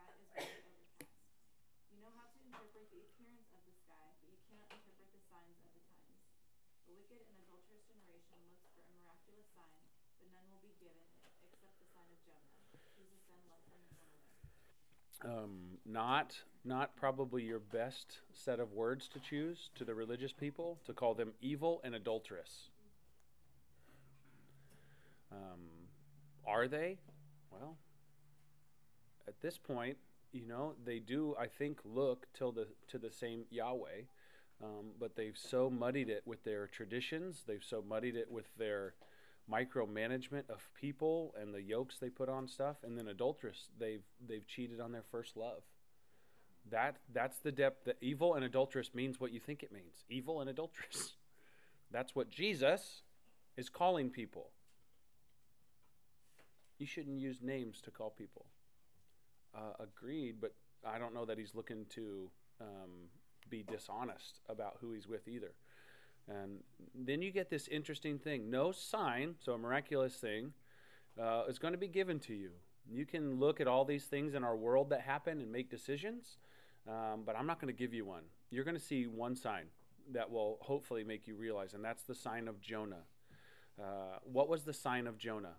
sky is very overcast. You know how to interpret the appearance of the sky, but you cannot interpret the signs of the times. The wicked and adulterous generation looks for a miraculous sign, but none will be given it except the sign of Jonah. Jesus then left them and went away. Not probably your best set of words to choose to the religious people, to call them evil and adulterous. Um, are they? Well, at this point, they do, I think, look to the same Yahweh, but they've so muddied it with their traditions. They've so muddied it with their micromanagement of people and the yokes they put on stuff. And then adulterous, they've cheated on their first love. That's the depth. That evil and adulterous means what you think it means. Evil and adulterous. That's what Jesus is calling people. You shouldn't use names to call people. Agreed, but I don't know that he's looking to be dishonest about who he's with either. And then you get this interesting thing. No sign, so a miraculous thing, is going to be given to you. You can look at all these things in our world that happen and make decisions, but I'm not going to give you one. You're going to see one sign that will hopefully make you realize, and that's the sign of Jonah. What was the sign of Jonah?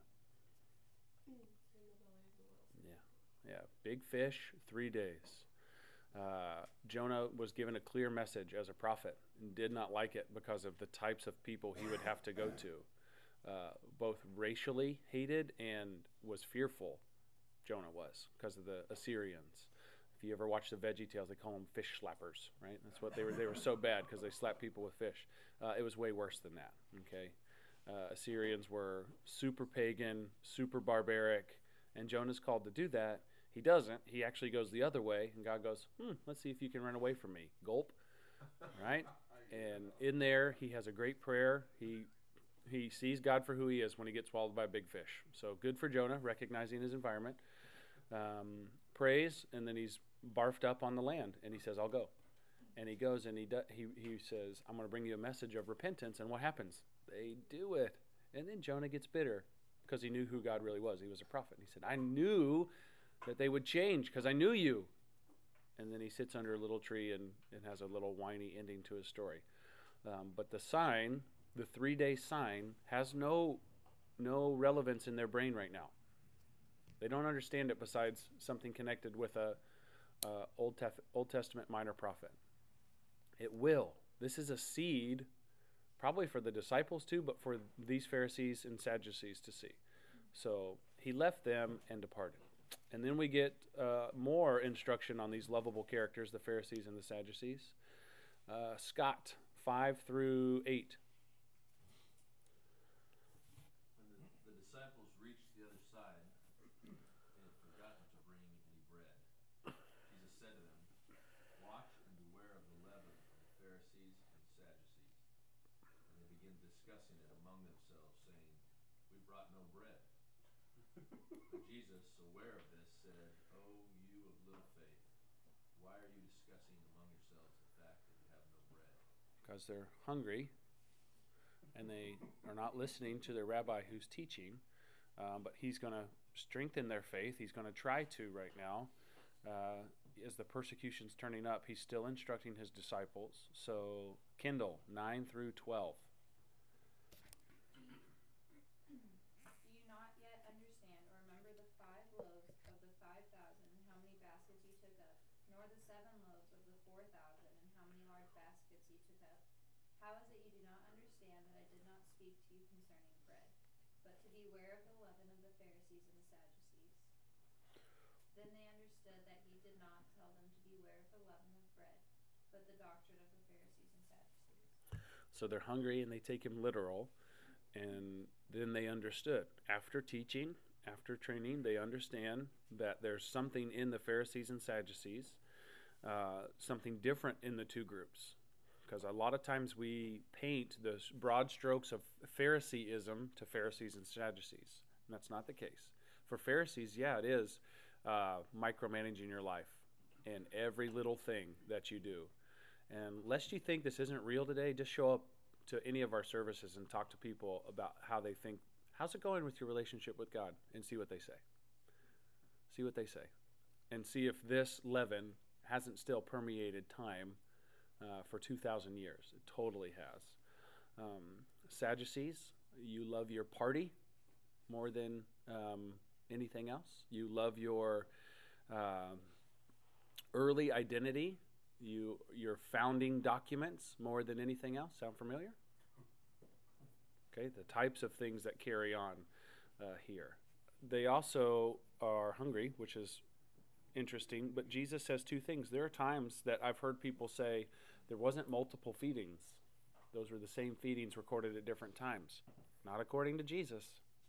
Yeah, big fish, 3 days. Jonah was given a clear message as a prophet and did not like it because of the types of people he would have to go to. Both racially hated and was fearful, Jonah was, because of the Assyrians. If you ever watch the Veggie Tales, they call them fish slappers, right? That's what they were. They were so bad because they slapped people with fish. It was way worse than that, okay? Assyrians were super pagan, super barbaric, and Jonah's called to do that. He doesn't. He actually goes the other way, and God goes, let's see if you can run away from me. Gulp, right? And in there, he has a great prayer. He sees God for who he is when he gets swallowed by a big fish. So good for Jonah, recognizing his environment. Prays, and then he's barfed up on the land, and he says, I'll go. And he goes, and he says, I'm going to bring you a message of repentance. And what happens? They do it. And then Jonah gets bitter because he knew who God really was. He was a prophet. And he said, I knew that they would change because I knew you. And then he sits under a little tree and has a little whiny ending to his story. But the sign, the 3-day sign, has no relevance in their brain right now. They don't understand it besides something connected with a Old Testament minor prophet. It will. This is a seed, probably for the disciples too, but for these Pharisees and Sadducees to see. So he left them and departed. And then we get more instruction on these lovable characters, the Pharisees and the Sadducees. Scott, 5 through 8. When the disciples reached the other side, they had forgotten to bring any bread. Jesus said to them, watch and beware of the leaven of the Pharisees and Sadducees. And they began discussing it among themselves, saying, we brought no bread. But Jesus, aware of this, said, oh, you of little faith, why are you discussing among yourselves the fact that you have no bread? Because they're hungry and they are not listening to their rabbi who's teaching. But he's going to strengthen their faith. He's going to try to right now. As the persecution's turning up, he's still instructing his disciples. So, Kendall, 9 through 12. Do you not yet understand or remember the 5 loaves of the 5,000 and how many baskets you took up, nor the 7 loaves of the 4,000 and how many large baskets you took up? How is it you do not understand that I did not speak to you concerning bread, but to beware of the leaven of the Pharisees and the Sadducees? Then they understood that he did not tell them to beware of the leaven of bread, but the doctrine of the Pharisees and Sadducees. So they're hungry and they take him literal. And then they understood. After teaching, after training, they understand that there's something in the Pharisees and Sadducees, something different in the two groups. Because a lot of times we paint the broad strokes of Phariseeism to Pharisees and Sadducees. And that's not the case. For Pharisees, yeah, it is micromanaging your life and every little thing that you do. And lest you think this isn't real today, just show up to any of our services and talk to people about how they think, how's it going with your relationship with God, and see what they say. See what they say. and see if this leaven hasn't still permeated time for 2,000 years. It totally has. Sadducees, you love your party more than anything else. You love your early identity, your founding documents more than anything else. Sound familiar? Okay, the types of things that carry on here. They also are hungry, which is interesting, but Jesus says two things. There are times that I've heard people say there wasn't multiple feedings. Those were the same feedings recorded at different times. Not according to Jesus.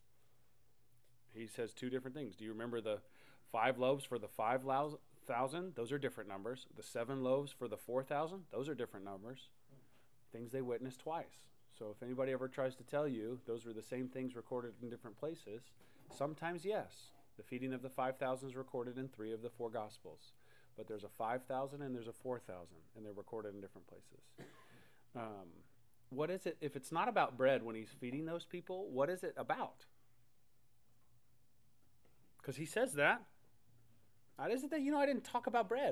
He says two different things. Do you remember the 5 loaves for the 5,000? Those are different numbers. The 7 loaves for the 4,000? Those are different numbers. Things they witnessed twice. So if anybody ever tries to tell you those were the same things recorded in different places, sometimes yes. The feeding of the 5,000 is recorded in 3 of the 4 Gospels. But there's a 5,000 and there's a 4,000, and they're recorded in different places. What is it? If it's not about bread when he's feeding those people, what is it about? Because he says that. How is it that, I didn't talk about bread?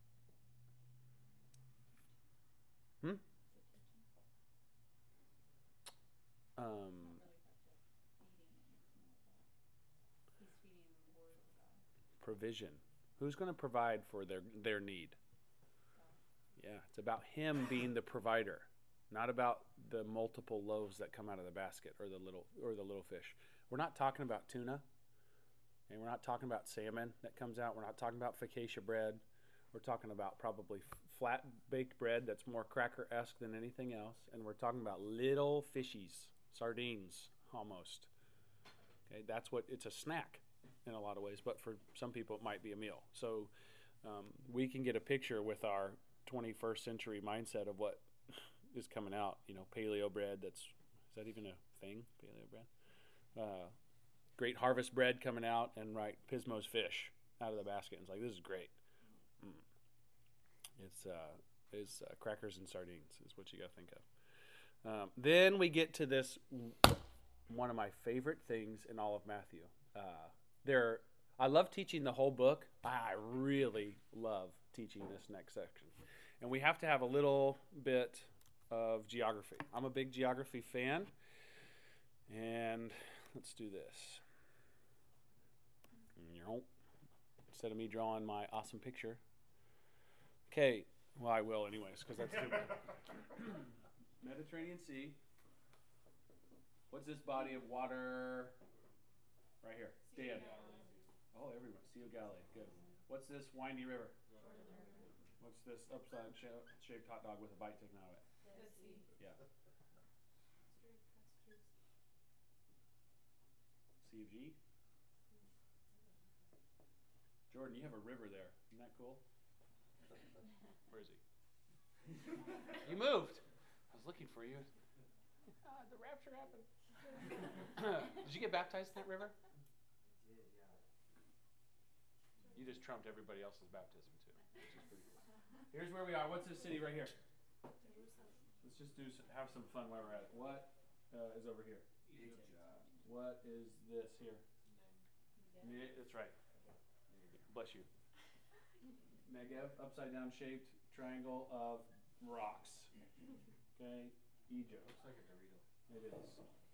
Provision. Who's going to provide for their need? Yeah, it's about him being the provider, not about the multiple loaves that come out of the basket or the little fish. We're not talking about tuna, and we're not talking about salmon that comes out. We're not talking about focaccia bread. We're talking about probably flat baked bread that's more cracker-esque than anything else, and we're talking about little fishies, sardines almost. Okay, that's what it's a snack in a lot of ways, but for some people it might be a meal. So we can get a picture with our 21st century mindset of what is coming out. Paleo bread. Is that even a thing? Paleo bread. Great harvest bread coming out, and Pismo's fish out of the basket. And it's like, this is great. It's crackers and sardines is what you got to think of. Then we get to this, one of my favorite things in all of Matthew. I love teaching the whole book. I really love teaching this next section. And we have to have a little bit of geography. I'm a big geography fan. And let's do this. Instead of me drawing my awesome picture. Okay. Well, I will anyways, because that's stupid. Mediterranean Sea. What's this body of water right here? Dan. Oh, everyone. Sea of Galilee. Good. What's this windy river? What's this upside shaped hot dog with a bite taken out of it? Dead Sea. Yeah. Sea of G. Jordan, you have a river there. Isn't that cool? Where is he? You moved. I was looking for you. The rapture happened. Did you get baptized in that river? I did, yeah. You just trumped everybody else's baptism too, which is pretty cool. Here's where we are. What's this city right here? Let's just have some fun while we're at it. What is over here? Egypt. What is this here? That's right. Bless you. Negev, upside down shaped triangle of rocks. Okay, Egypt. Looks like a Dorito. It is.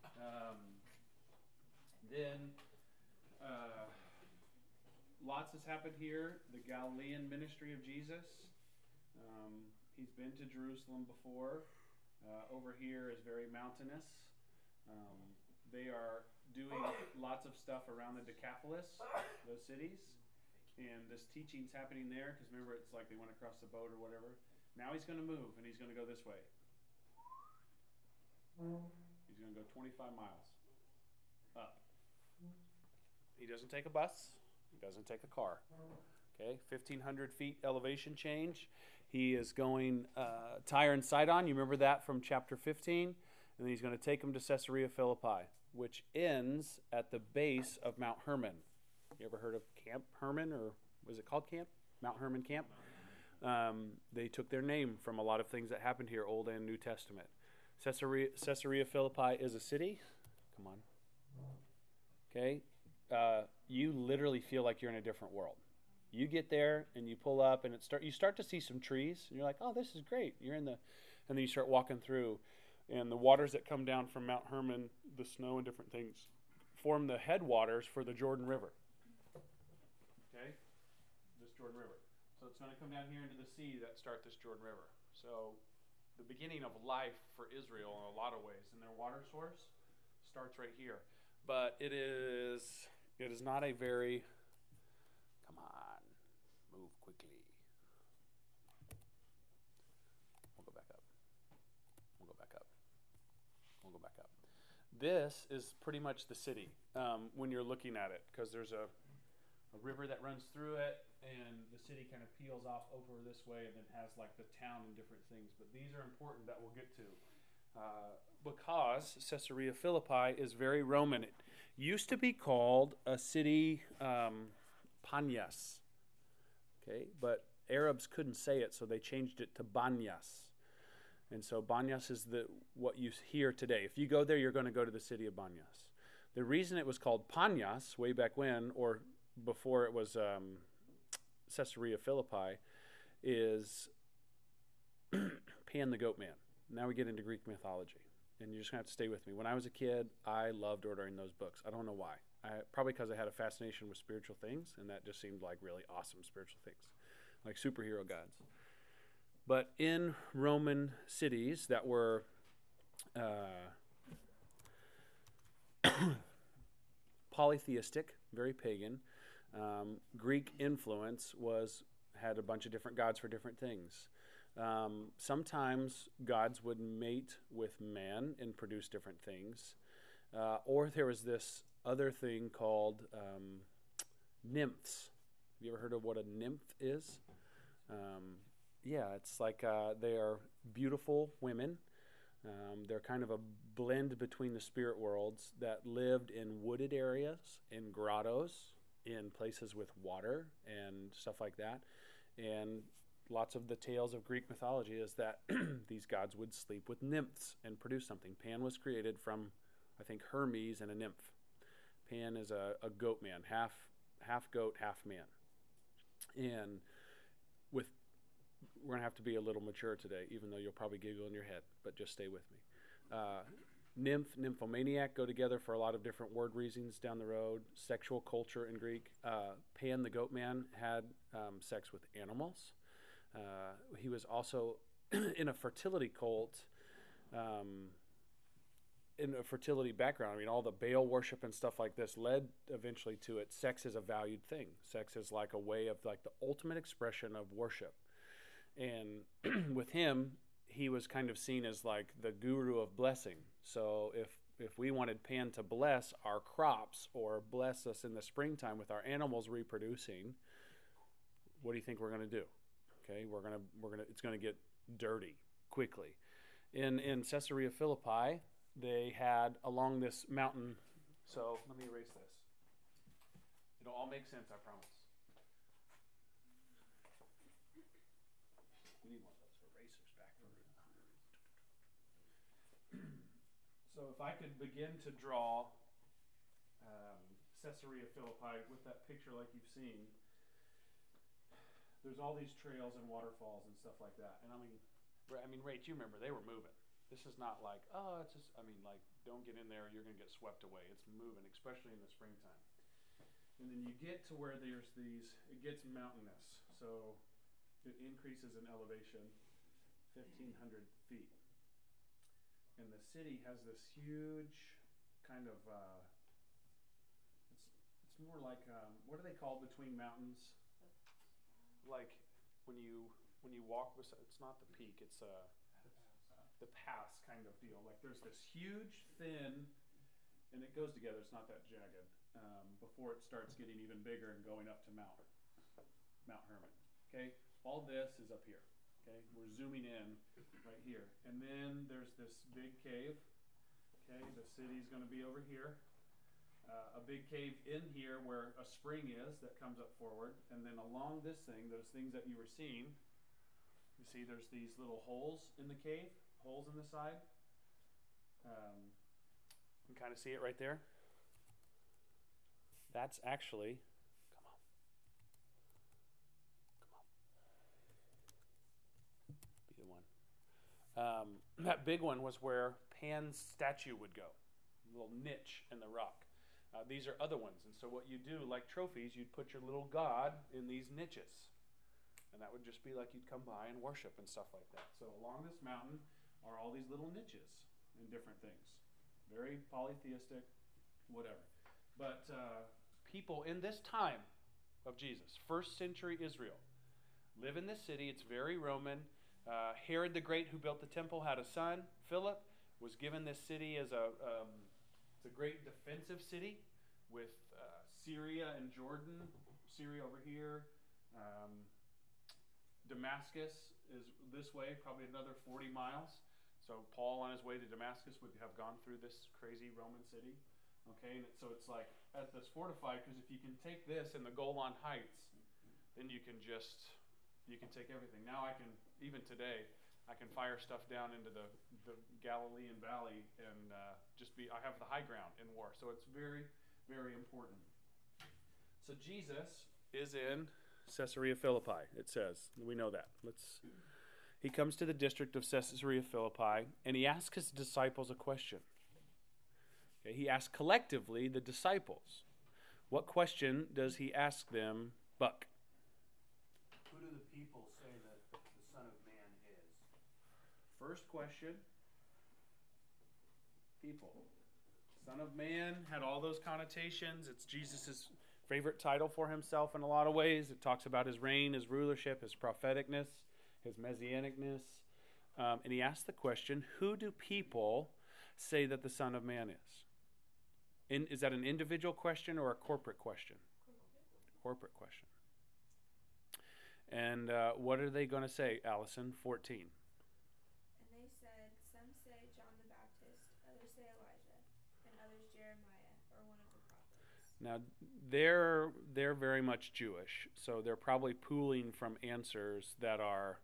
Then lots has happened here. The Galilean ministry of Jesus. He's been to Jerusalem before. Over here is very mountainous. They are doing lots of stuff around the Decapolis, those cities. And this teaching's happening there, because remember, it's like they went across the boat or whatever. Now he's going to move, and he's going to go this way. He's going to go 25 miles up. He doesn't take a bus. He doesn't take a car. Okay, 1,500 feet elevation change. He is going Tyre and Sidon. You remember that from chapter 15? And then he's going to take them to Caesarea Philippi, which ends at the base of Mount Hermon. You ever heard of Camp Hermon, or was it called Camp? Mount Hermon Camp? They took their name from a lot of things that happened here, Old and New Testament. Caesarea Philippi is a city. Come on. Okay? You literally feel like you're in a different world. You get there and you pull up, and you start to see some trees, and you're like, oh, this is great. And then you start walking through, and the waters that come down from Mount Hermon, the snow and different things, form the headwaters for the Jordan River. Okay, this Jordan River. So it's going to come down here into the sea that start this Jordan River. So the beginning of life for Israel in a lot of ways, and their water source starts right here. But it is not a very, come on, move quickly. We'll go back up. We'll go back up. We'll go back up. This is pretty much the city when you're looking at it, because there's a river that runs through it, and the city kind of peels off over this way and then has like the town and different things. But these are important that we'll get to. Because Caesarea Philippi is very Roman. It used to be called a city, Panias. Okay, but Arabs couldn't say it, so they changed it to Banyas. And so Banyas is what you hear today. If you go there, you're going to go to the city of Banyas. The reason it was called Panias way back when, or before it was Caesarea Philippi, is Pan the Goat Man. Now we get into Greek mythology, and you're just going to have to stay with me. When I was a kid, I loved ordering those books. I don't know why. Probably because I had a fascination with spiritual things, and that just seemed like really awesome spiritual things, like superhero gods. But in Roman cities that were polytheistic, very pagan, Greek influence had a bunch of different gods for different things. Sometimes gods would mate with man and produce different things. Or there was this other thing called nymphs. Have you ever heard of what a nymph is? Yeah, it's like they are beautiful women. They're kind of a blend between the spirit worlds that lived in wooded areas, in grottos, in places with water and stuff like that. And lots of the tales of Greek mythology is that these gods would sleep with nymphs and produce something. Pan was created from, I think, Hermes and a nymph. Pan is a goat man, half goat, half man. And we're going to have to be a little mature today, even though you'll probably giggle in your head, but just stay with me. Nymph, nymphomaniac go together for a lot of different word reasons down the road. Sexual culture in Greek. Pan, the goat man, had sex with animals. He was also in a fertility cult, in a fertility background. I mean, all the Baal worship and stuff like this led eventually to it. Sex is a valued thing. Sex is like a way of like the ultimate expression of worship. And with him, he was kind of seen as like the guru of blessing. So if we wanted Pan to bless our crops or bless us in the springtime with our animals reproducing, what do you think we're going to do? Okay, it's going to get dirty quickly. In Caesarea Philippi, they had along this mountain. So let me erase this. It'll all make sense, I promise. We need one of those erasers back for it. So if I could begin to draw Caesarea Philippi with that picture like you've seen, there's all these trails and waterfalls and stuff like that. And I mean, Rach, you remember they were moving. This is not like, oh, it's just, like, don't get in there, you're going to get swept away. It's moving, especially in the springtime. And then you get to where there's it gets mountainous. So it increases in elevation 1,500 feet. And the city has this huge kind of, it's more like, what are they called between mountains? Like when you walk beside, it's not the peak, it's the pass kind of deal. Like there's this huge thin, and it goes together, it's not that jagged, before it starts getting even bigger and going up to Mount Hermon. Okay, all this is up here. Okay, we're zooming in right here, and then there's this big cave. Okay, the city's going to be over here. A big cave in here where a spring is that comes up forward, and then along this thing, those things that you were seeing, you see there's these little holes in the cave, holes in the side. You can kind of see it right there. That's actually, come on. That big one was where Pan's statue would go, a little niche in the rock. These are other ones. And so what you do, like trophies, you'd put your little god in these niches. And that would just be like you'd come by and worship and stuff like that. So along this mountain are all these little niches and different things. Very polytheistic, whatever. But people in this time of Jesus, first century Israel, live in this city. It's very Roman. Herod the Great, who built the temple, had a son. Philip was given this city as it's a great defensive city with Syria and Jordan. Syria over here. Damascus is this way, probably another 40 miles. So Paul, on his way to Damascus, would have gone through this crazy Roman city. Okay, and so it's like at this fortified, because if you can take this in the Golan Heights, then you can take everything. Now I can, even today, I can fire stuff down into the Galilean Valley and I have the high ground in war. So it's very, very important. So Jesus is in Caesarea Philippi, it says. We know that. He comes to the district of Caesarea Philippi, and he asks his disciples a question. Okay, he asks collectively the disciples. What question does he ask them, Buck? Who do the people say that the Son of Man is? First question, people. Son of Man had all those connotations. It's Jesus' favorite title for himself in a lot of ways. It talks about his reign, his rulership, his propheticness, his messianicness. And he asks the question, who do people say that the Son of Man is? Is that an individual question or a corporate question? Corporate question. And what are they going to say, Allison? 14. And they said, some say John the Baptist, others say Elijah, and others Jeremiah, or one of the prophets. Now, they're very much Jewish, so they're probably pooling from answers that are,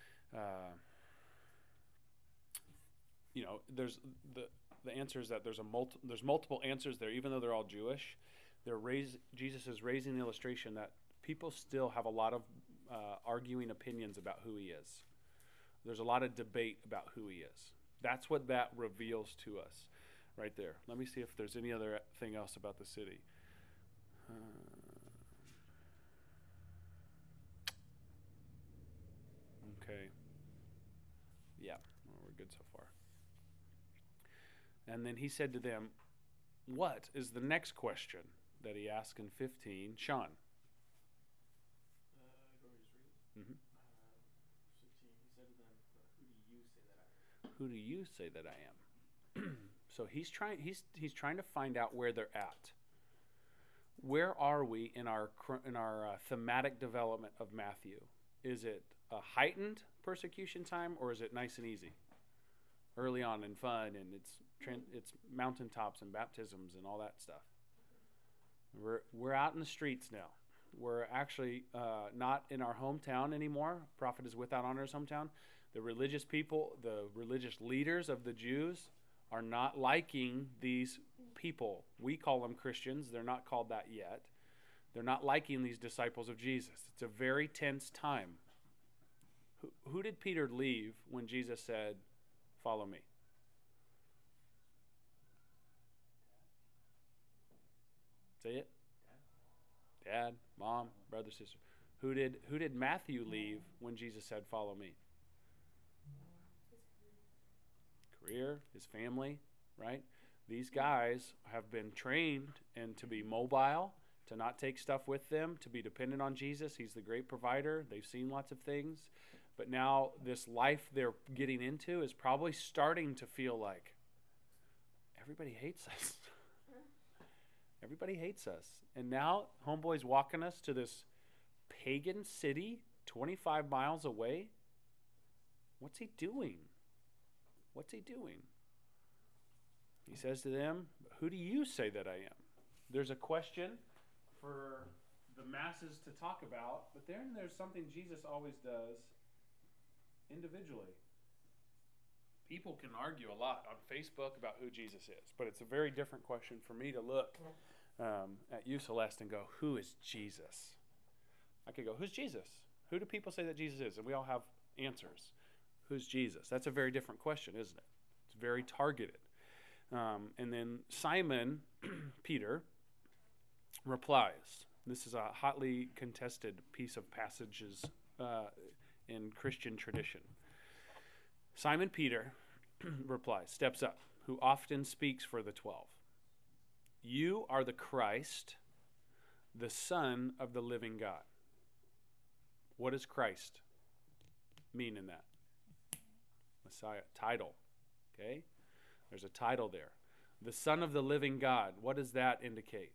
there's the answer is that there's multiple answers there, even though they're all Jewish. Jesus is raising the illustration that people still have a lot of arguing opinions about who he is. There's a lot of debate about who he is. That's what that reveals to us right there. Let me see if there's any other thing else about the city. Okay. Yeah, well, we're good so far. And then he said to them, what is the next question that he asked in 15? Sean. Go ahead, just read it. 15, he said to them, who do you say that I am? Who do you say that I am? So he's trying to find out where they're at. Where are we in our thematic development of Matthew? Is it a heightened persecution time, or is it nice and easy? Early on and fun, and it's mountaintops and baptisms and all that stuff. We're out in the streets now. We're actually not in our hometown anymore. Prophet is without honor his hometown. The religious people, the religious leaders of the Jews, are not liking these people. We call them Christians. They're not called that yet. They're not liking these disciples of Jesus. It's a very tense time. Who did Peter leave when Jesus said, follow me? Say it. Dad, mom, brother, sister. Who did Matthew leave when Jesus said, follow me? Career, his family, right? These guys have been trained and to be mobile, to not take stuff with them, to be dependent on Jesus. He's the great provider. They've seen lots of things. But now this life they're getting into is probably starting to feel like everybody hates us. Everybody hates us. And now homeboy's walking us to this pagan city 25 miles away. What's he doing? What's he doing? He says to them, who do you say that I am? There's a question for the masses to talk about, but then there's something Jesus always does individually. People can argue a lot on Facebook about who Jesus is, but it's a very different question for me to look at you, Celeste, and go, who is Jesus? I could go, who's Jesus? Who do people say that Jesus is? And we all have answers. Who's Jesus? That's a very different question, isn't it? It's very targeted. And then Simon, Peter, replies. This is a hotly contested piece of passages in Christian tradition. Simon Peter replies, steps up, who often speaks for the 12. You are the Christ, the Son of the living God. What does Christ mean in that? Messiah, title. Okay? There's a title there. The Son of the living God. What does that indicate?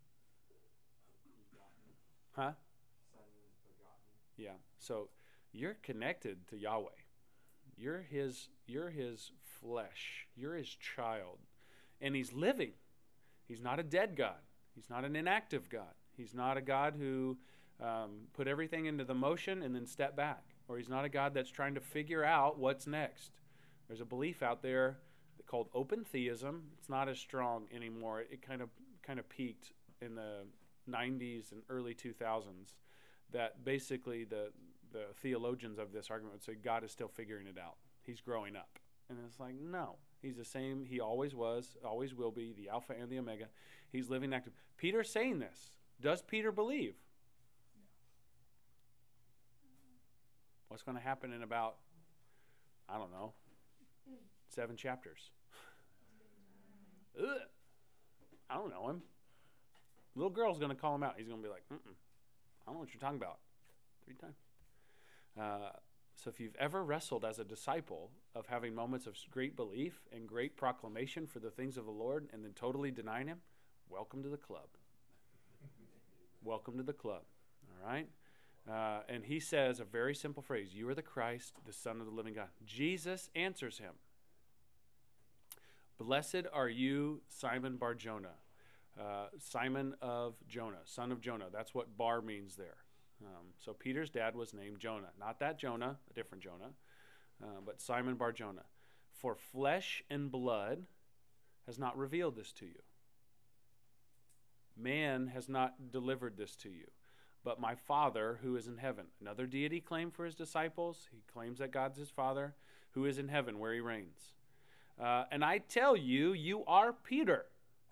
Huh? Yeah. So you're connected to Yahweh. You're his flesh. You're his child. And he's living. He's not a dead God. He's not an inactive God. He's not a God who put everything into the motion and then step back. Or he's not a God that's trying to figure out what's next. There's a belief out there called open theism. It's not as strong anymore. It kind of peaked in the 90s and early 2000s. That basically the theologians of this argument would say God is still figuring it out. He's growing up. And it's like, no. He's the same. He always was, always will be, the Alpha and the Omega. He's living active. Peter's saying this. Does Peter believe? What's going to happen in about, I don't know, 7 chapters? Ugh. I don't know him. Little girl's going to call him out. He's going to be like, I don't know what you're talking about. 3 times. So if you've ever wrestled as a disciple of having moments of great belief and great proclamation for the things of the Lord and then totally denying him, welcome to the club. Welcome to the club. All right? And he says a very simple phrase, you are the Christ, the Son of the living God. Jesus answers him. Blessed are you, Simon Bar-Jonah. Simon of Jonah, son of Jonah. That's what Bar means there. So Peter's dad was named Jonah. Not that Jonah, a different Jonah, but Simon Bar-Jonah. For flesh and blood has not revealed this to you. Man has not delivered this to you, but my Father who is in heaven. Another deity claim for his disciples. He claims that God's his Father who is in heaven where he reigns. And I tell you, you are Peter.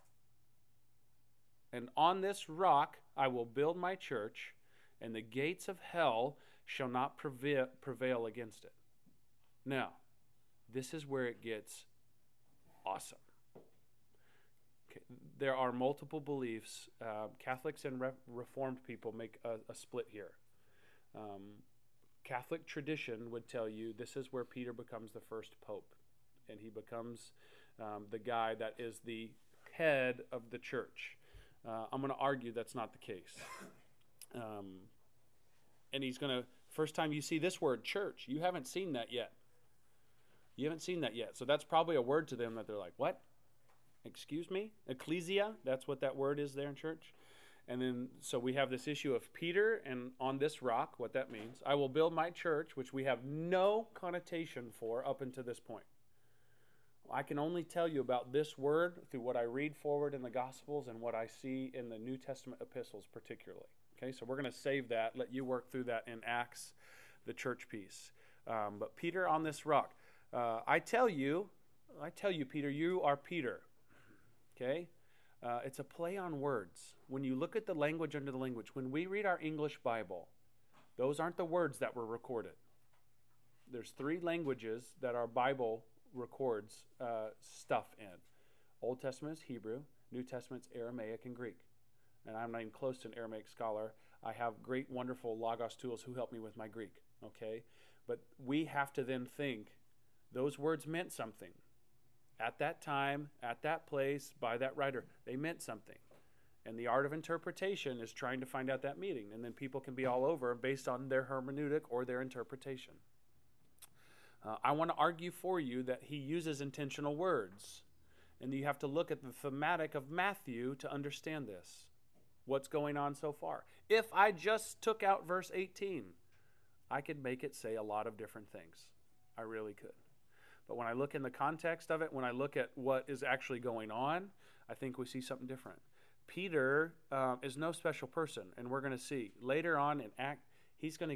And on this rock I will build my church, and the gates of hell shall not prevail against it. Now, this is where it gets awesome. Okay. There are multiple beliefs. Catholics and Reformed people make a split here. Catholic tradition would tell you this is where Peter becomes the first pope, and he becomes the guy that is the head of the church. I'm going to argue that's not the case. And he's going to, first time you see this word, church, you haven't seen that yet. You haven't seen that yet. So that's probably a word to them that they're like, what? Excuse me? Ecclesia? That's what that word is there in church. And then, so we have this issue of Peter, and on this rock, what that means. I will build my church, which we have no connotation for up until this point. I can only tell you about this word through what I read forward in the Gospels and what I see in the New Testament epistles particularly. Okay, so we're going to save that, let you work through that in Acts, the church piece. But Peter on this rock. I tell you, Peter, you are Peter. Okay? It's a play on words. When you look at the language under the language, when we read our English Bible, those aren't the words that were recorded. There's 3 languages that our Bible records stuff in. Old Testament is Hebrew, New Testament's Aramaic and Greek. And I'm not even close to an Aramaic scholar. I have great, wonderful Logos tools who help me with my Greek, okay? But we have to then think those words meant something. At that time, at that place, by that writer, they meant something. And the art of interpretation is trying to find out that meaning. And then people can be all over based on their hermeneutic or their interpretation. I want to argue for you that he uses intentional words. And you have to look at the thematic of Matthew to understand this. What's going on so far? If I just took out verse 18, I could make it say a lot of different things. I really could. But when I look in the context of it, when I look at what is actually going on, I think we see something different. Peter is no special person, and we're going to see. Later on in Act, he's going to get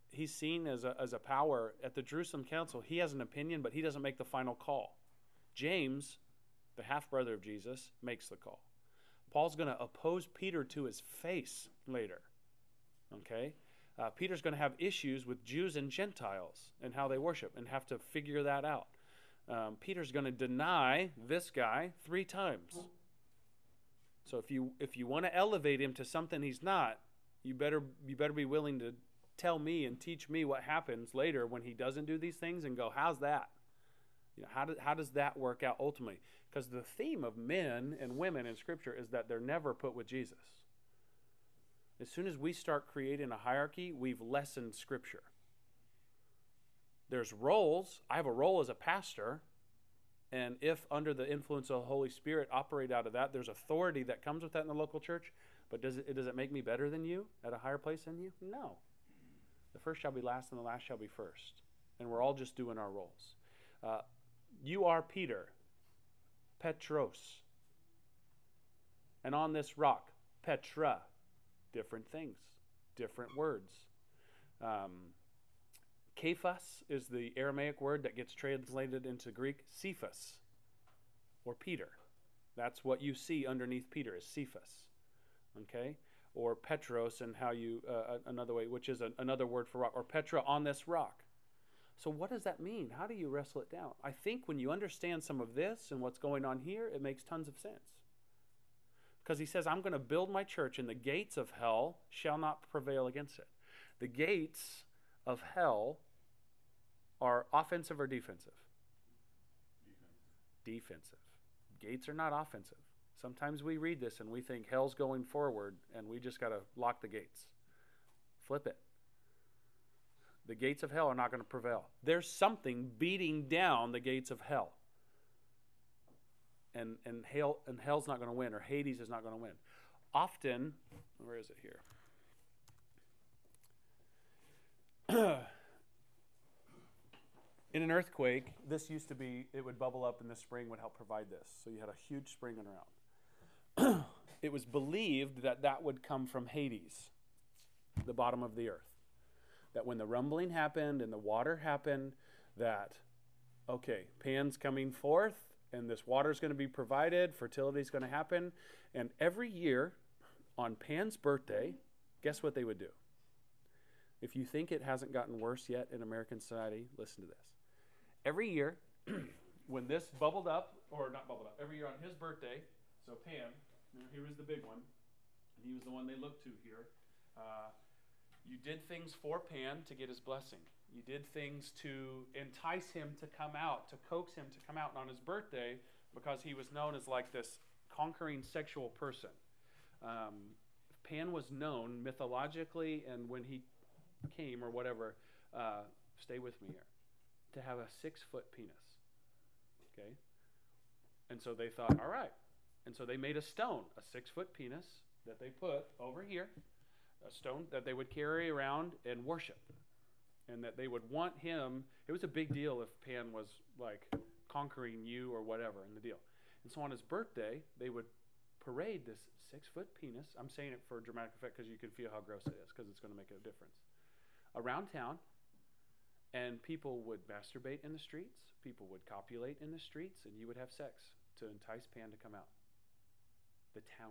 he's seen as a power at the Jerusalem Council. He has an opinion, but he doesn't make the final call. James, the half-brother of Jesus, makes the call. Paul's going to oppose Peter to his face later. Okay? Peter's going to have issues with Jews and Gentiles and how they worship and have to figure that out. Peter's going to deny this guy 3 times. So if you want to elevate him to something he's not, you better be willing to tell me and teach me what happens later when he doesn't do these things and go, how's that? You know, how does that work out ultimately? Because the theme of men and women in Scripture is that they're never put with Jesus. As soon as we start creating a hierarchy, we've lessened Scripture. There's roles. I have a role as a pastor, and if under the influence of the Holy Spirit operate out of that, there's authority that comes with that in the local church. But does it make me better than you, at a higher place than you? No. The first shall be last, and the last shall be first. And we're all just doing our roles. You are Peter, Petros. And on this rock, Petra. Different things, different words. Kephas is the Aramaic word that gets translated into Greek, Cephas, or Peter. That's what you see underneath Peter is Cephas. Okay? Or Petros, and how you, another way, which is another word for rock, or Petra, on this rock. So what does that mean? How do you wrestle it down? I think when you understand some of this and what's going on here, it makes tons of sense. Because he says, I'm going to build my church, and the gates of hell shall not prevail against it. The gates of hell are offensive or defensive? Defensive. Gates are not offensive. Sometimes we read this and we think hell's going forward, and we just got to lock the gates. Flip it. The gates of hell are not going to prevail. There's something beating down the gates of hell. And hell's not going to win, or Hades is not going to win. Often, where is it here? In an earthquake, this used to be, it would bubble up and the spring would help provide this. So you had a huge spring around. It was believed that that would come from Hades, the bottom of the earth. That when the rumbling happened and the water happened, that, okay, Pan's coming forth, and this water is going to be provided, fertility is going to happen. And every year, on Pan's birthday, guess what they would do? If you think it hasn't gotten worse yet in American society, listen to this. Every year, when this bubbled up, or not bubbled up, every year on his birthday, so Pan, here was the big one, and he was the one they looked to here. You did things for Pan to get his blessing. You did things to entice him to come out, to coax him to come out. And on his birthday, because he was known as like this conquering sexual person, Pan was known mythologically, and when he came or whatever, stay with me here, to have a 6-foot penis. Okay? And so they thought, all right. And so they made a stone, a 6-foot penis that they put over here, a stone that they would carry around and worship. And that they would want him, it was a big deal if Pan was like conquering you or whatever in the deal. And so on his birthday, they would parade this 6-foot penis. I'm saying it for dramatic effect because you can feel how gross it is, because it's going to make a difference. Around town, and people would masturbate in the streets, people would copulate in the streets, and you would have sex to entice Pan to come out. The town.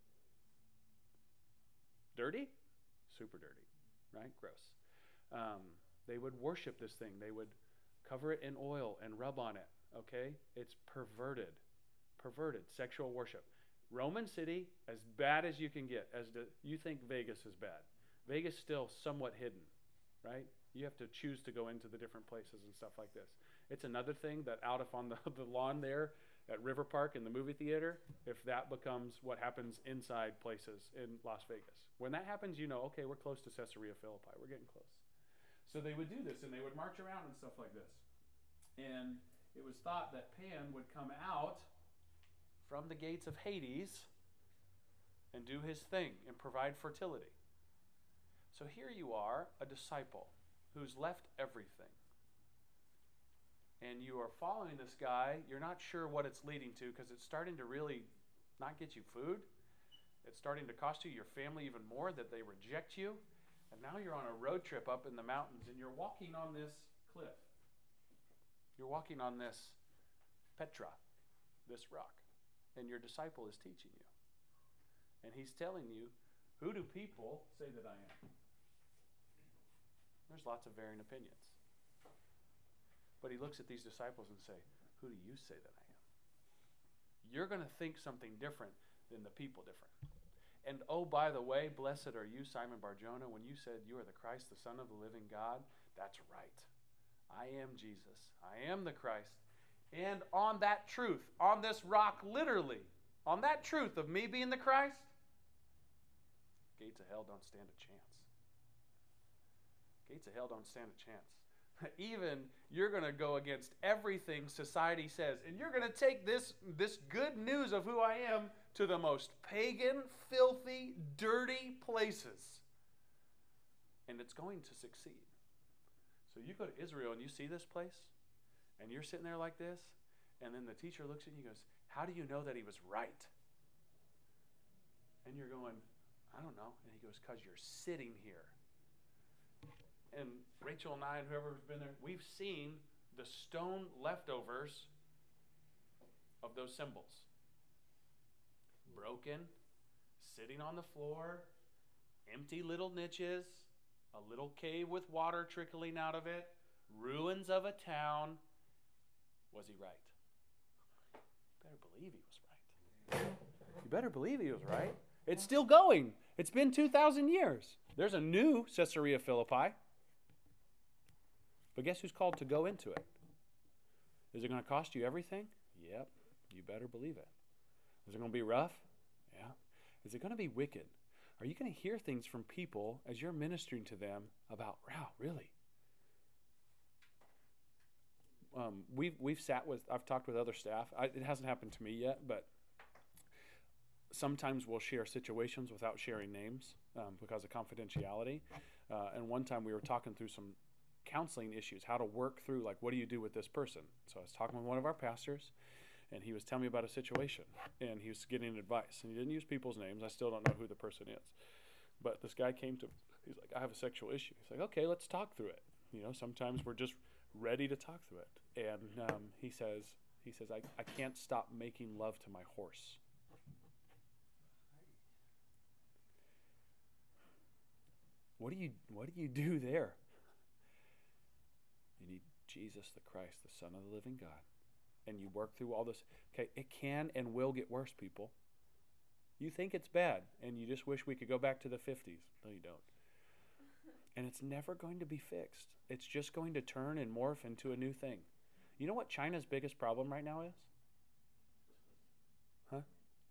Dirty? Super dirty, right? Gross. They would worship this thing. They would cover it in oil and rub on it, okay? It's perverted. Perverted sexual worship. Roman city, as bad as you can get. You think Vegas is bad. Vegas still somewhat hidden, right? You have to choose to go into the different places and stuff like this. It's another thing that out on the lawn there at River Park in the movie theater, if that becomes what happens inside places in Las Vegas. When that happens, you know, okay, we're close to Caesarea Philippi. We're getting close. So they would do this, and they would march around and stuff like this. And it was thought that Pan would come out from the gates of Hades and do his thing and provide fertility. So here you are, a disciple who's left everything. And you are following this guy. You're not sure what it's leading to, because it's starting to really not get you food. It's starting to cost you your family even more, that they reject you. And now you're on a road trip up in the mountains and you're walking on this cliff. You're walking on this Petra, this rock. And your disciple is teaching you. And he's telling you, who do people say that I am? There's lots of varying opinions. But he looks at these disciples and say, who do you say that I am? You're going to think something different than the people different. And oh, by the way, blessed are you, Simon Bar-Jonah, when you said you are the Christ, the Son of the living God. That's right. I am Jesus. I am the Christ. And on that truth, on this rock, literally, on that truth of me being the Christ, gates of hell don't stand a chance. Gates of hell don't stand a chance. Even you're going to go against everything society says. And you're going to take this good news of who I am to the most pagan, filthy, dirty places. And it's going to succeed. So you go to Israel and you see this place, and you're sitting there like this, and then the teacher looks at you and goes, how do you know that he was right? And you're going, I don't know. And he goes, because you're sitting here. And Rachel and I and whoever's been there, we've seen the stone leftovers of those symbols. Broken, sitting on the floor, empty little niches, a little cave with water trickling out of it, ruins of a town. Was he right? You better believe he was right. You better believe he was right. It's still going. It's been 2,000 years. There's a new Caesarea Philippi. But guess who's called to go into it? Is it going to cost you everything? Yep. You better believe it. Is it going to be rough? Yeah. Is it going to be wicked? Are you going to hear things from people as you're ministering to them about, wow, really? We've sat with, I've talked with other staff. It hasn't happened to me yet, but sometimes we'll share situations without sharing names because of confidentiality. And one time we were talking through some counseling issues, how to work through, like, what do you do with this person? So I was talking with one of our pastors, and he was telling me about a situation, and he was getting advice. And he didn't use people's names. I still don't know who the person is. But this guy came to, he's like, I have a sexual issue. He's like, okay, let's talk through it. You know, sometimes we're just ready to talk through it. And he says, I can't stop making love to my horse. What do you do there? You need Jesus the Christ, the Son of the living God. And you work through all this. Okay, it can and will get worse, people. You think it's bad, and you just wish we could go back to the 50s. No, you don't. And it's never going to be fixed. It's just going to turn and morph into a new thing. You know what China's biggest problem right now is? Huh?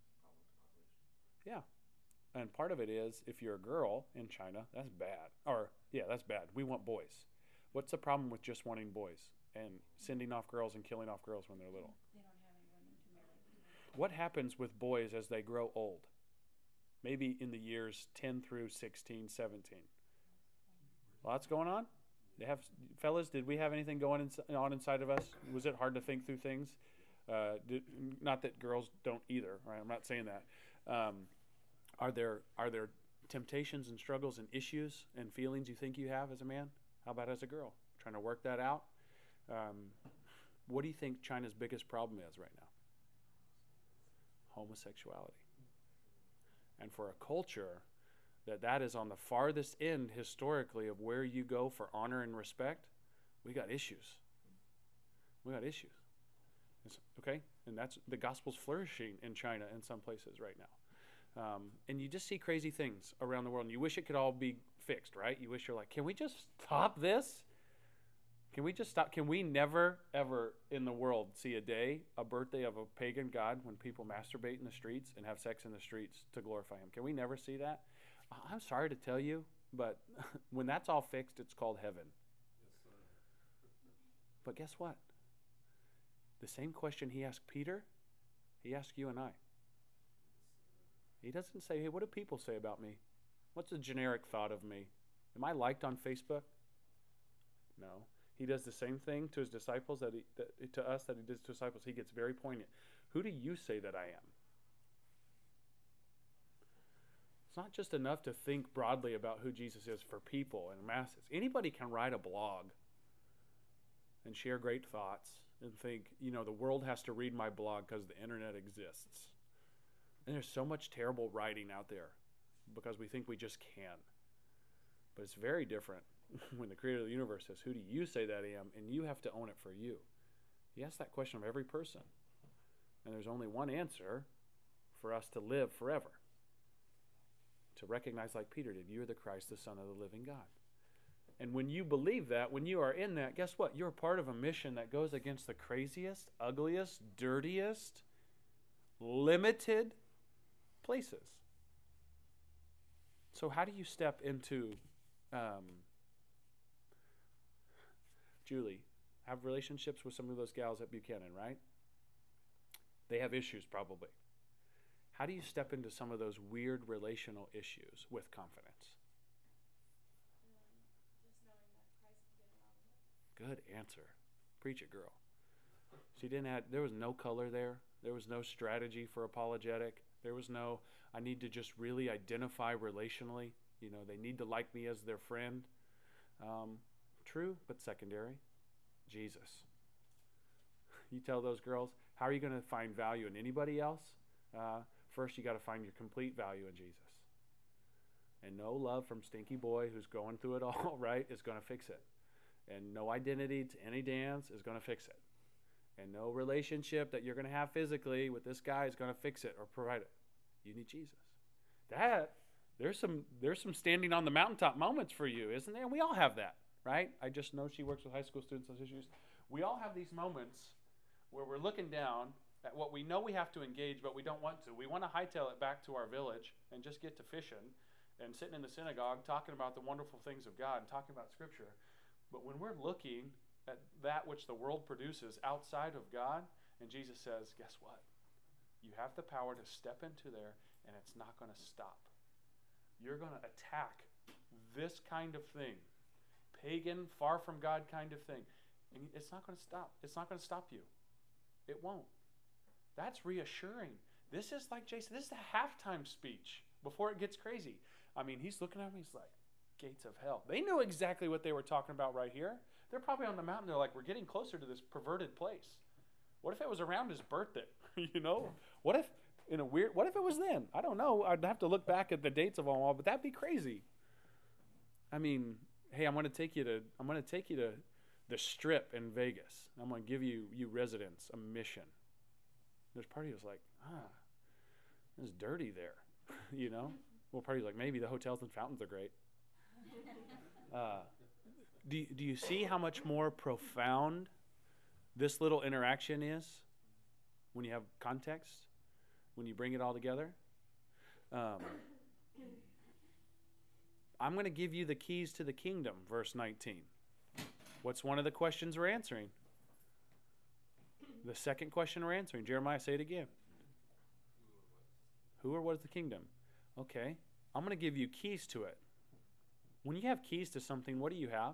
Yeah. And part of it is, if you're a girl in China, that's bad. Or, yeah, that's bad. We want boys. What's the problem with just wanting boys and sending off girls and killing off girls when they're little? They don't have any women to marry. What happens with boys as they grow old? Maybe in the years 10 through 16, 17. Lots going on? Fellas, did we have anything going on inside of us? Was it hard to think through things? Not that girls don't either, right? I'm not saying that. Are there temptations and struggles and issues and feelings you think you have as a man? How about as a girl? Trying to work that out? What do you think China's biggest problem is right now? Homosexuality. And for a culture that is on the farthest end historically of where you go for honor and respect, we got issues. We got issues. Okay? And that's the gospel's flourishing in China in some places right now. And you just see crazy things around the world, and you wish it could all be fixed, right? You wish you're like, can we just stop this? Can we just stop? Can we never, ever in the world see a birthday of a pagan god when people masturbate in the streets and have sex in the streets to glorify him? Can we never see that? I'm sorry to tell you, but when that's all fixed, it's called heaven. Yes, sir. But guess what? The same question he asked Peter, he asked you and I. He doesn't say, hey, what do people say about me? What's a generic thought of me? Am I liked on Facebook? No. He does the same thing to his disciples to us that he does to disciples. He gets very poignant. Who do you say that I am? It's not just enough to think broadly about who Jesus is for people and masses. Anybody can write a blog and share great thoughts and think, the world has to read my blog because the internet exists. And there's so much terrible writing out there because we think we just can. But it's very different when the creator of the universe says, who do you say that I am? And you have to own it for you. He asks that question of every person. And there's only one answer for us to live forever. To recognize, like Peter did, you are the Christ, the Son of the living God. And when you believe that, when you are in that, guess what? You're part of a mission that goes against the craziest, ugliest, dirtiest, limited places. So how do you step into, Julie, have relationships with some of those gals at Buchanan, right? They have issues probably. How do you step into some of those weird relational issues with confidence? Just knowing that Christ can get around it. Good answer. Preach it, girl. There was no color there. There was no strategy for apologetic. There was no, I need to just really identify relationally. They need to like me as their friend. True, but secondary. Jesus. You tell those girls, how are you going to find value in anybody else? First, you got to find your complete value in Jesus. And no love from stinky boy who's going through it all, right, is going to fix it. And no identity to any dance is going to fix it. And no relationship that you're going to have physically with this guy is going to fix it or provide it. You need Jesus. There's some standing on the mountaintop moments for you, isn't there? And we all have that, right? I just know she works with high school students on issues. We all have these moments where we're looking down at what we know we have to engage, but we don't want to. We want to hightail it back to our village and just get to fishing and sitting in the synagogue talking about the wonderful things of God and talking about Scripture. But when we're looking at that which the world produces outside of God, and Jesus says, guess what? You have the power to step into there, and it's not going to stop. You're going to attack this kind of thing, pagan, far from God kind of thing, and it's not going to stop. It's not going to stop you. It won't. That's reassuring. This is like Jason, this is the halftime speech before it gets crazy. I mean, he's looking at me, he's like, gates of hell. They knew exactly what they were talking about right here. They're probably on the mountain. They're like, we're getting closer to this perverted place. What if it was around his birthday? What if it was then? I don't know. I'd have to look back at the dates of them all, but that'd be crazy. I mean, hey, I'm going to take you to the Strip in Vegas. I'm going to give you residents a mission. There's party was like, it's dirty there, Well, party's like, maybe the hotels and fountains are great. Do you see how much more profound this little interaction is when you have context, when you bring it all together? I'm going to give you the keys to the kingdom, verse 19. What's one of the questions we're answering? The second question we're answering. Jeremiah, say it again. Who or what is the kingdom? Okay. I'm going to give you keys to it. When you have keys to something, what do you have?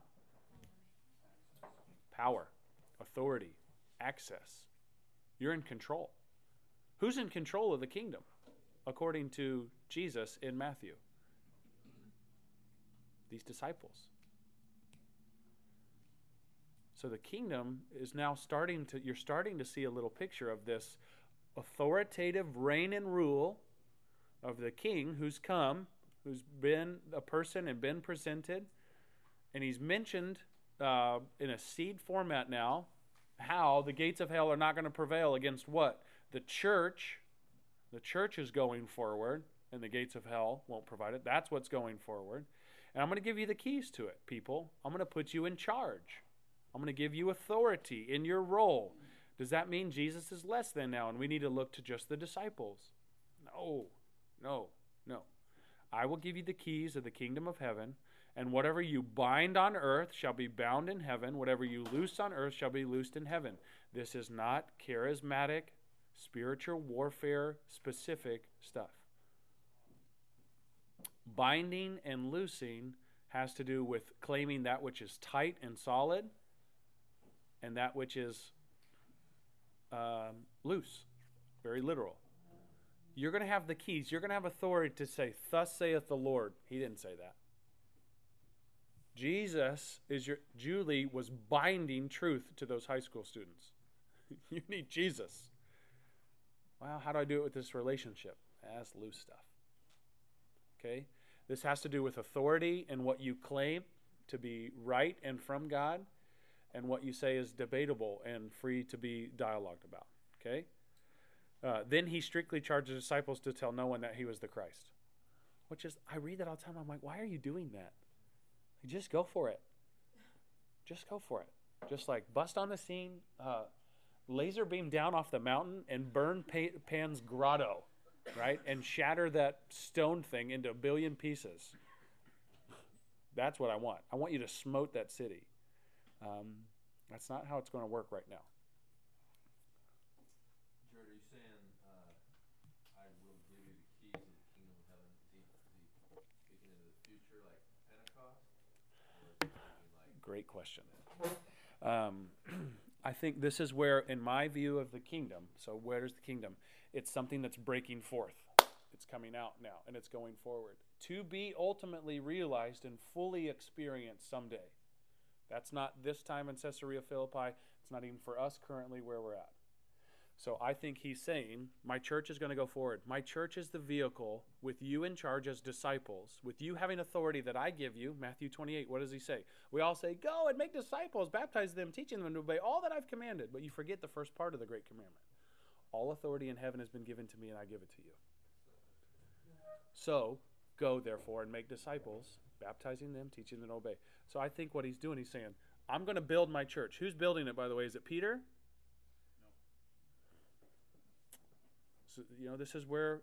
Power, authority, access. You're in control. Who's in control of the kingdom? According to Jesus in Matthew. These disciples. So the kingdom is now you're starting to see a little picture of this authoritative reign and rule of the king who's come, who's been a person and been presented. And he's mentioned in a seed format now how the gates of hell are not going to prevail against what? The church. The church is going forward, and the gates of hell won't provide it. That's what's going forward. And I'm going to give you the keys to it, people. I'm going to put you in charge. I'm going to give you authority in your role. Does that mean Jesus is less than now and we need to look to just the disciples? No. I will give you the keys of the kingdom of heaven, and whatever you bind on earth shall be bound in heaven. Whatever you loose on earth shall be loosed in heaven. This is not charismatic, spiritual warfare specific stuff. Binding and loosing has to do with claiming that which is tight and solid and that which is loose, very literal. You're going to have the keys. You're going to have authority to say, thus saith the Lord. He didn't say that. Julie was binding truth to those high school students. You need Jesus. Well, how do I do it with this relationship? That's loose stuff. Okay? This has to do with authority and what you claim to be right and from God, and what you say is debatable and free to be dialogued about. Okay? Then he strictly charged the disciples to tell no one that he was the Christ. Which is, I read that all the time. I'm like, why are you doing that? Just go for it. Just go for it. Just like bust on the scene, laser beam down off the mountain and burn Pan's grotto, right? And shatter that stone thing into a billion pieces. That's what I want. I want you to smote that city. That's not how it's going to work right now. Jared, are you saying, I will give you the keys of the kingdom of heaven? Is he speaking into the future like Pentecost? Or is he speaking like... Great question. I think this is where, in my view of the kingdom, so where's the kingdom? It's something that's breaking forth. It's coming out now, and it's going forward. To be ultimately realized and fully experienced someday. That's not this time in Caesarea Philippi. It's not even for us currently where we're at. So I think he's saying, my church is going to go forward. My church is the vehicle with you in charge as disciples, with you having authority that I give you. Matthew 28, what does he say? We all say, go and make disciples, baptize them, teaching them to obey all that I've commanded. But you forget the first part of the great commandment. All authority in heaven has been given to me, and I give it to you. So go, therefore, and make disciples, baptizing them, teaching them to obey. So I think what he's doing, he's saying, I'm going to build my church. Who's building it, by the way? Is it Peter? So, this is where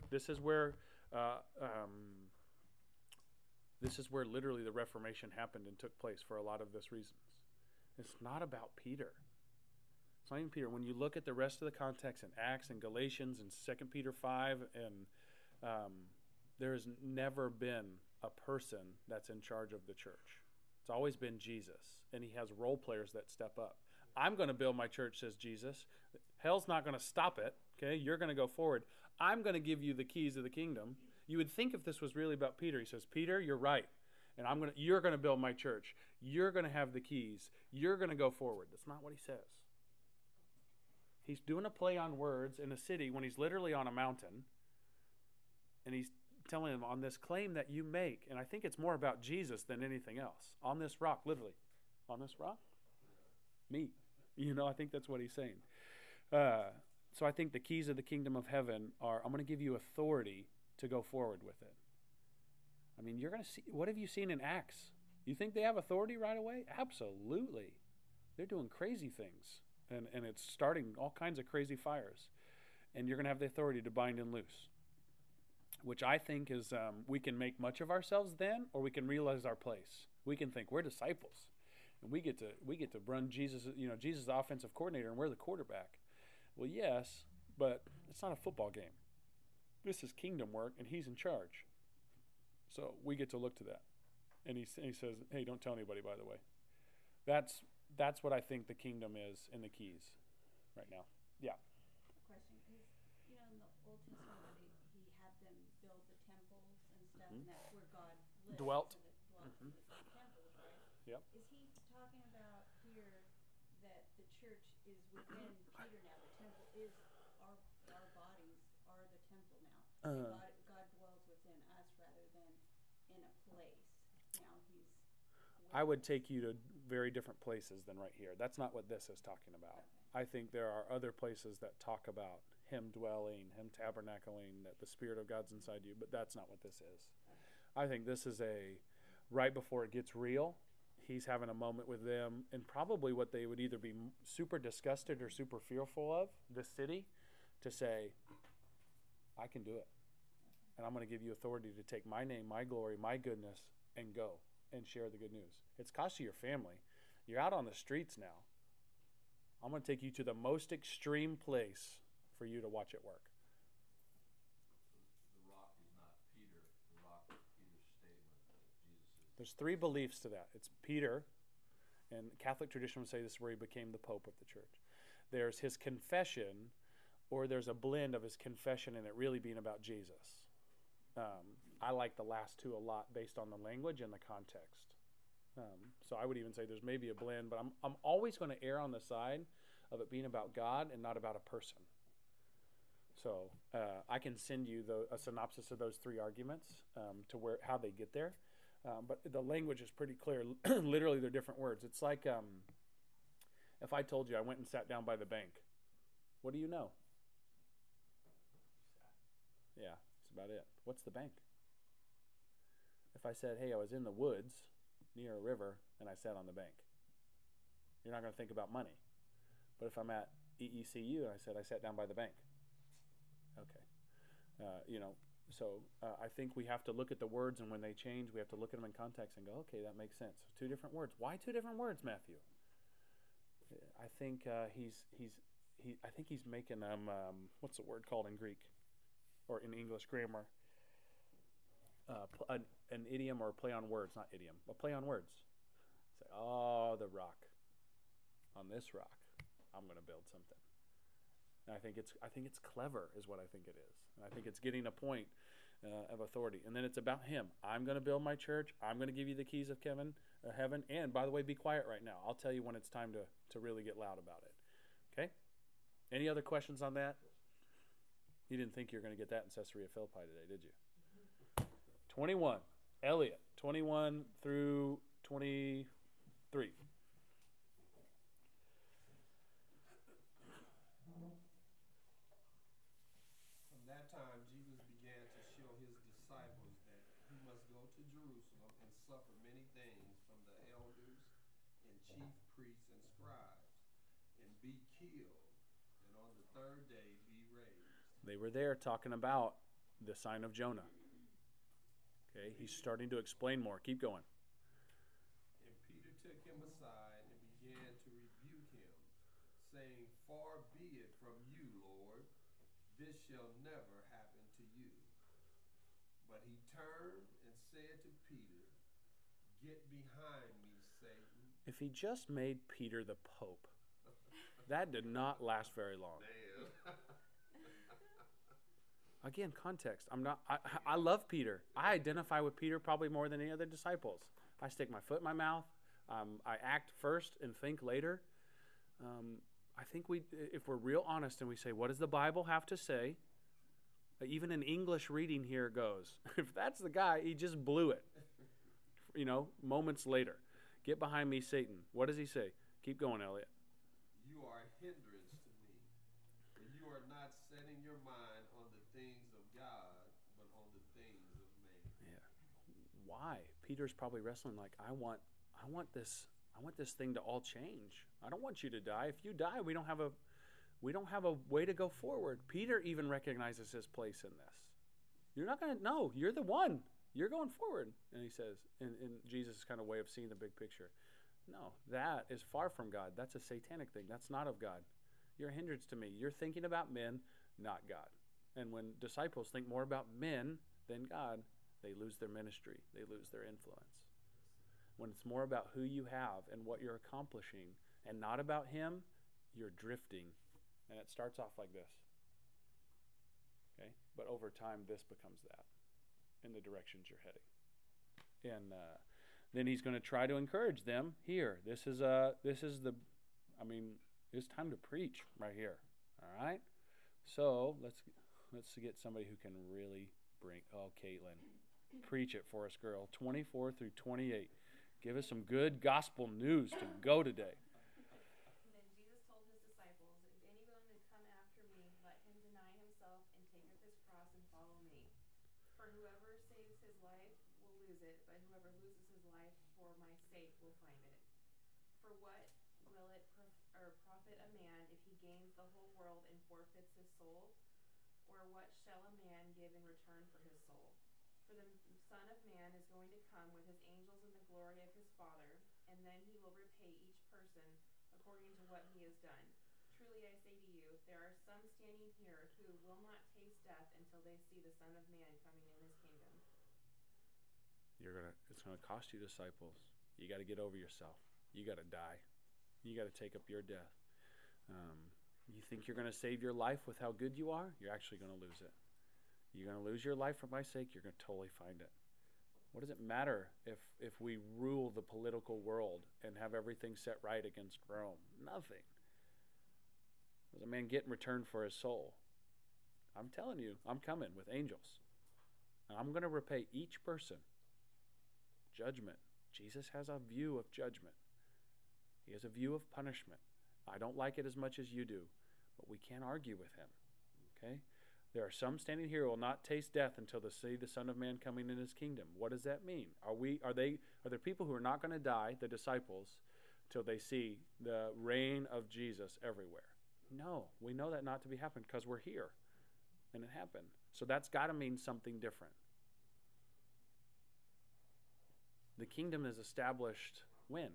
literally the Reformation happened and took place for a lot of this reasons. It's not about Peter. It's not even Peter. When you look at the rest of the context in Acts and Galatians and 2 Peter 5, and there has never been a person that's in charge of the church. It's always been Jesus, and he has role players that step up. I'm going to build my church, says Jesus. Hell's not going to stop it. Okay, you're going to go forward. I'm going to give you the keys of the kingdom. You would think if this was really about Peter, he says, Peter, you're right. And you're going to build my church. You're going to have the keys. You're going to go forward. That's not what he says. He's doing a play on words in a city when he's literally on a mountain. And he's telling them on this claim that you make. And I think it's more about Jesus than anything else. On this rock, literally. On this rock? Me. I think that's what he's saying. So I think the keys of the kingdom of heaven are, I'm going to give you authority to go forward with it. I mean, you're going to see, what have you seen in Acts? You think they have authority right away? Absolutely. They're doing crazy things. And it's starting all kinds of crazy fires. And you're going to have the authority to bind and loose. Which I think is, we can make much of ourselves then, or we can realize our place. We can think we're disciples. And we get to run Jesus, Jesus is the offensive coordinator, and we're the quarterback. Well, yes, but it's not a football game. This is kingdom work, and he's in charge. So we get to look to that. And he says, hey, don't tell anybody, by the way. That's what I think the kingdom is in the keys right now. Yeah. Question, because, in the Old Testament, he had them build the temples and stuff, and that's where God lived. Dwelt. So that in the temples, right? Yep. Is he talking about here that the church is within Peter now? The temple is our bodies are the temple now. God dwells within us rather than in a place. Now he's. I would take you to very different places than right here. That's not what this is talking about. Okay. I think there are other places that talk about him dwelling, him tabernacling, that the Spirit of God's inside you, but that's not what this is. Okay. I think this is right before it gets real, he's having a moment with them, and probably what they would either be super disgusted or super fearful of, this city, to say, I can do it. And I'm going to give you authority to take my name, my glory, my goodness, and go and share the good news. It's cost you your family. You're out on the streets now. I'm going to take you to the most extreme place for you to watch it work. The rock is not Peter. The rock is Peter's statement that Jesus is. There's three beliefs to that. It's Peter, and Catholic tradition would say this is where he became the Pope of the church. There's his confession, or there's a blend of his confession and it really being about Jesus. I like the last two a lot based on the language and the context. So I would even say there's maybe a blend, but I'm always going to err on the side of it being about God and not about a person. So I can send you a synopsis of those three arguments to how they get there. But the language is pretty clear. Literally, they're different words. It's like if I told you I went and sat down by the bank, what do you know? Yeah, that's about it. What's the bank? If I said, hey, I was in the woods near a river and I sat on the bank, you're not going to think about money. But if I'm at EECU and I said I sat down by the bank, okay. So I think we have to look at the words, and when they change, we have to look at them in context and go, okay, that makes sense. Two different words. Why two different words, Matthew? I think he's making what's the word called in Greek or in English grammar? An idiom or a play on words, not idiom, but play on words. Say, oh, the rock. On this rock, I'm going to build something. And I think it's clever, is what I think it is. And I think it's getting a point of authority. And then it's about him. I'm going to build my church. I'm going to give you the keys of heaven. And by the way, be quiet right now. I'll tell you when it's time to really get loud about it. Okay? Any other questions on that? You didn't think you were going to get that in Caesarea Philippi today, did you? 21. Elliot, 21 through 23. From that time, Jesus began to show his disciples that he must go to Jerusalem and suffer many things from the elders and chief priests and scribes, and be killed, and on the third day be raised. They were there talking about the sign of Jonah. Okay, he's starting to explain more. Keep going. And Peter took him aside and began to rebuke him, saying, Far be it from you, Lord, this shall never happen to you. But he turned and said to Peter, Get behind me, Satan. If he just made Peter the Pope, that did not last very long. Again, context. I love Peter. I identify with Peter probably more than any other disciples. I stick my foot in my mouth. I act first and think later. I think if we're real honest and we say, what does the Bible have to say? Even an English reading here goes, if that's the guy, he just blew it. Moments later. Get behind me, Satan. What does he say? Keep going, Elliot. You are a hindrance to me, for you are not setting your mind on the things of God, but on the things of man. Yeah. Why? Peter's probably wrestling like, I want this thing to all change. I don't want you to die. If you die, we don't have a way to go forward. Peter even recognizes his place in this. You're not going to, no, you're the one. You're going forward. And he says, in Jesus' kind of way of seeing the big picture, no, that is far from God. That's a satanic thing. That's not of God. You're a hindrance to me. You're thinking about men, not God. And when disciples think more about men than God, they lose their ministry. They lose their influence. When it's more about who you have and what you're accomplishing and not about him, you're drifting. And it starts off like this. Okay? But over time, this becomes that in the directions you're heading. And then he's going to try to encourage them here. It's time to preach right here. All right? So let's get somebody who can really Caitlin, preach it for us, girl. 24 through 28. Give us some good gospel news to go today. Then Jesus told his disciples, If anyone would come after me, let him deny himself and take up his cross and follow me. For whoever saves his life will lose it, but whoever loses his life for my sake will find it. For what will it profit a man if he gains the whole world and forfeits his soul? Or what shall a man give in return for his soul? For the Son of Man is going to come with his angels in the glory of his Father, and then he will repay each person according to what he has done. Truly I say to you, there are some standing here who will not taste death until they see the Son of Man coming in his kingdom. It's going to cost you, disciples. You got to get over yourself. You got to die. You got to take up your death. You think you're going to save your life with how good you are? You're actually going to lose it. You're going to lose your life for my sake. You're going to totally find it. What does it matter if we rule the political world and have everything set right against Rome? Nothing. What does a man get in return for his soul? I'm telling you, I'm coming with angels. And I'm going to repay each person judgment. Jesus has a view of judgment. He has a view of punishment. I don't like it as much as you do, but we can't argue with him. Okay? There are some standing here who will not taste death until they see the Son of Man coming in his kingdom. What does that mean? Are there people who are not going to die, the disciples, till they see the reign of Jesus everywhere? No, we know that not to be happened because we're here. And it happened. So that's got to mean something different. The kingdom is established when?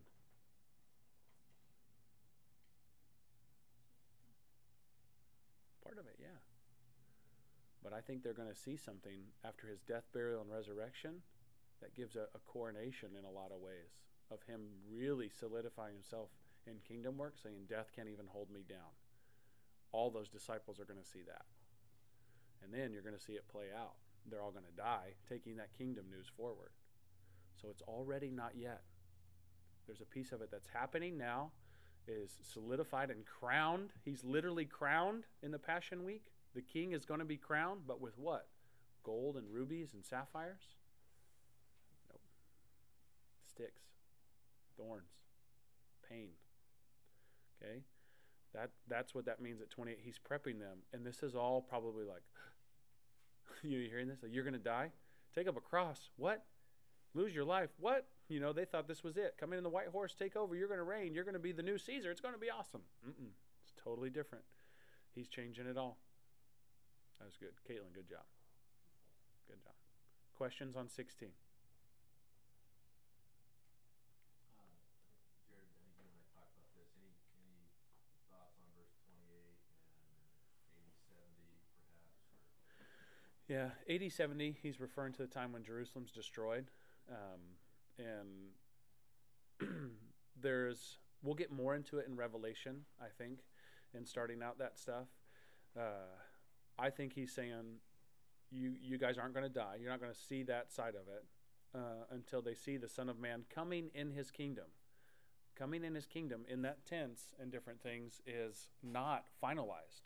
Part of it, yeah. But I think they're going to see something after his death, burial, and resurrection that gives a coronation in a lot of ways of him really solidifying himself in kingdom work, saying death can't even hold me down. All those disciples are going to see that. And then you're going to see it play out. They're all going to die, taking that kingdom news forward. So it's already not yet. There's a piece of it that's happening now, is solidified and crowned. He's literally crowned in the Passion Week. The king is going to be crowned, but with what? Gold and rubies and sapphires? Nope. Sticks, thorns, pain. Okay? That's what that means at 28. He's prepping them. And this is all probably like, you hearing this? Like, you're going to die? Take up a cross. What? Lose your life. What? You know, they thought this was it. Come in the white horse, take over. You're going to reign. You're going to be the new Caesar. It's going to be awesome. It's totally different. He's changing it all. That was good. Caitlin, good job. Good job. Questions on 16? Jared, I think you and I talked about this. Any thoughts on verse 28 and 80, 70 perhaps? Yeah, 80, 70, he's referring to the time when Jerusalem's destroyed. And we'll get more into it in Revelation, I think, and starting out that stuff. I think he's saying, you guys aren't going to die. You're not going to see that side of it until they see the Son of Man coming in his kingdom. Coming in his kingdom in that tense and different things is not finalized.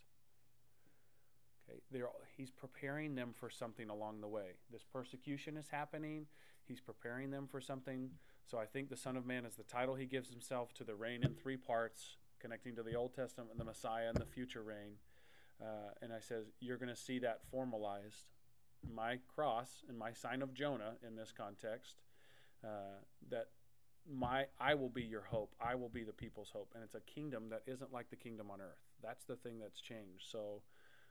Okay, he's preparing them for something along the way. This persecution is happening. He's preparing them for something. So I think the Son of Man is the title he gives himself to the reign in three parts, connecting to the Old Testament and the Messiah and the future reign. And I says, you're going to see that formalized. My cross and my sign of Jonah in this context, that I will be your hope. I will be the people's hope. And it's a kingdom that isn't like the kingdom on earth. That's the thing that's changed. So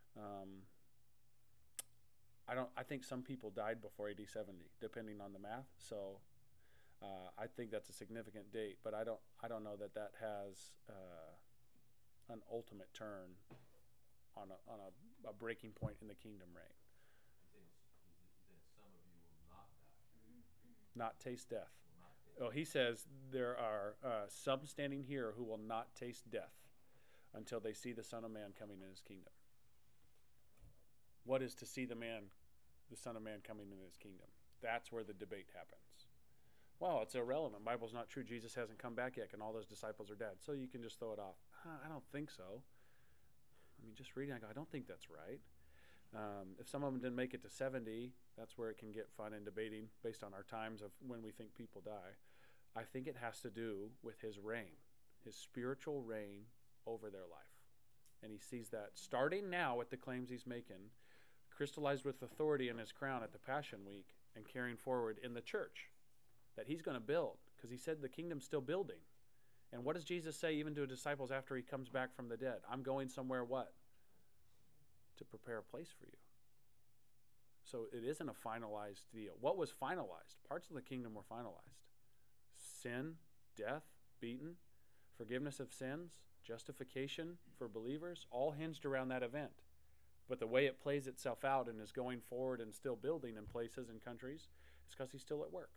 I think some people died before AD 70, depending on the math. So I think that's a significant date, but I don't know that has an ultimate turn on a breaking point in the kingdom reign. He's saying some of you will not die. Not taste death. Oh, he says there are some standing here who will not taste death until they see the Son of Man coming in his kingdom. What is to see the Son of Man coming in his kingdom? That's where the debate happens. Well, it's irrelevant. Bible's not true. Jesus hasn't come back yet, and all those disciples are dead. So you can just throw it off. I don't think so. I mean, just reading, I go, I don't think that's right. If some of them didn't make it to 70, that's where it can get fun and debating based on our times of when we think people die. I think it has to do with his reign, his spiritual reign over their life. And he sees that starting now with the claims he's making, crystallized with authority in his crown at the Passion Week and carrying forward in the church that he's going to build, because he said the kingdom's still building. And what does Jesus say even to his disciples after he comes back from the dead? I'm going somewhere what? To prepare a place for you. So it isn't a finalized deal. What was finalized? Parts of the kingdom were finalized. Sin, death, beaten, forgiveness of sins, justification for believers, all hinged around that event. But the way it plays itself out and is going forward and still building in places and countries is because he's still at work.